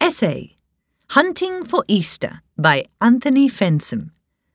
Essay: Hunting for Easter by Anthony Fensom.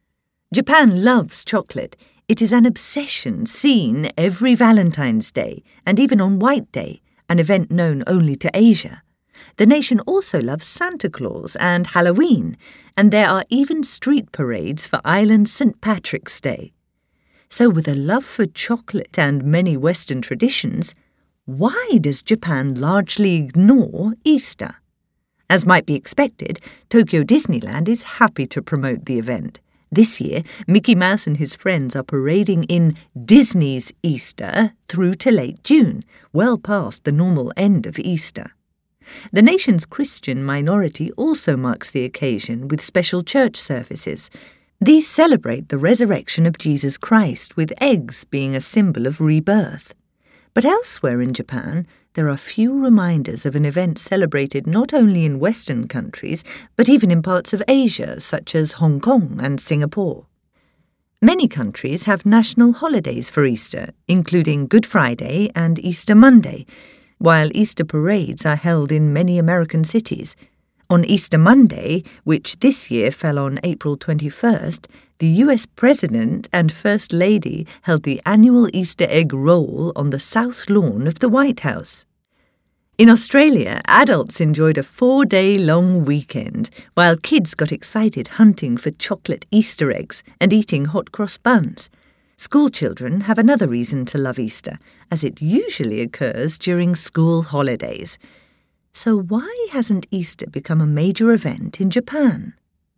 Japan loves chocolate. It is an obsession seen every Valentine's Day and even on White Day, an event known only to Asia. The nation also loves Santa Claus and Halloween, and there are even street parades for Ireland's St. Patrick's Day. So with a love for chocolate and many Western traditions, why does Japan largely ignore Easter? As might be expected, Tokyo Disneyland is happy to promote the event. This year, Mickey Mouse and his friends are parading in Disney's Easter through to late June, well past the normal end of Easter. The nation's Christian minority also marks the occasion with special church services. These celebrate the resurrection of Jesus Christ, with eggs being a symbol of rebirth. But elsewhere in Japan, there are few reminders of an event celebrated not only in Western countries, but even in parts of Asia, such as Hong Kong and Singapore. Many countries have national holidays for Easter, including Good Friday and Easter Monday, while Easter parades are held in many American cities. On Easter Monday, which this year fell on April 21st, the US President and First Lady held the annual Easter egg roll on the south lawn of the White House. In Australia, adults enjoyed a 4-day-long weekend, while kids got excited hunting for chocolate Easter eggs and eating hot cross buns. School children have another reason to love Easter, as it usually occurs during school holidays. So why hasn't Easter become a major event in Japan?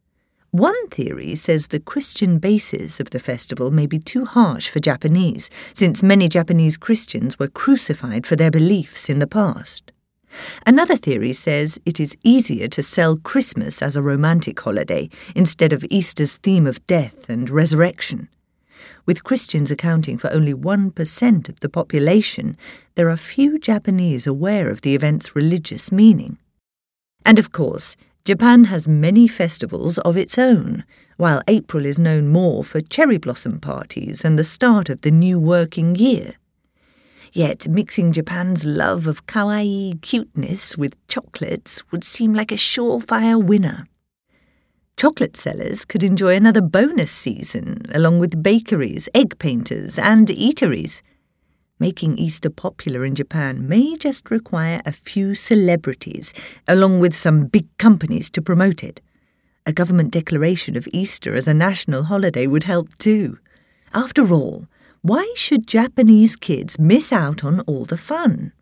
One theory says the Christian basis of the festival may be too harsh for Japanese, since many Japanese Christians were crucified for their beliefs in the past. Another theory says it is easier to sell Christmas as a romantic holiday instead of Easter's theme of death and resurrection. With Christians accounting for only 1% of the population, there are few Japanese aware of the event's religious meaning. And of course, Japan has many festivals of its own, while April is known more for cherry blossom parties and the start of the new working year. Yet mixing Japan's love of kawaii cuteness with chocolates would seem like a surefire winner. Chocolate sellers could enjoy another bonus season, along with bakeries, egg painters, and eateries. Making Easter popular in Japan may just require a few celebrities, along with some big companies to promote it. A government declaration of Easter as a national holiday would help too. After all, why should Japanese kids miss out on all the fun?